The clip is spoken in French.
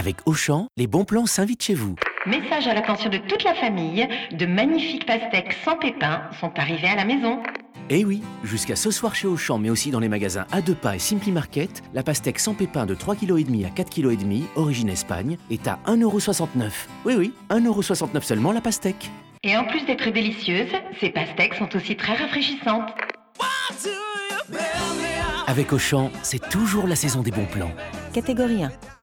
Avec Auchan, les bons plans s'invitent chez vous. Message à l'attention de toute la famille, de magnifiques pastèques sans pépins sont arrivés à la maison. Eh oui, jusqu'à ce soir chez Auchan, mais aussi dans les magasins A deux Pas et Simply Market, la pastèque sans pépins de 3,5 kg à 4,5 kg, origine Espagne, est à 1,69 €. Oui, 1,69 € seulement la pastèque. Et en plus d'être délicieuses, ces pastèques sont aussi très rafraîchissantes. Avec Auchan, c'est toujours la saison des bons plans. Catégorie 1.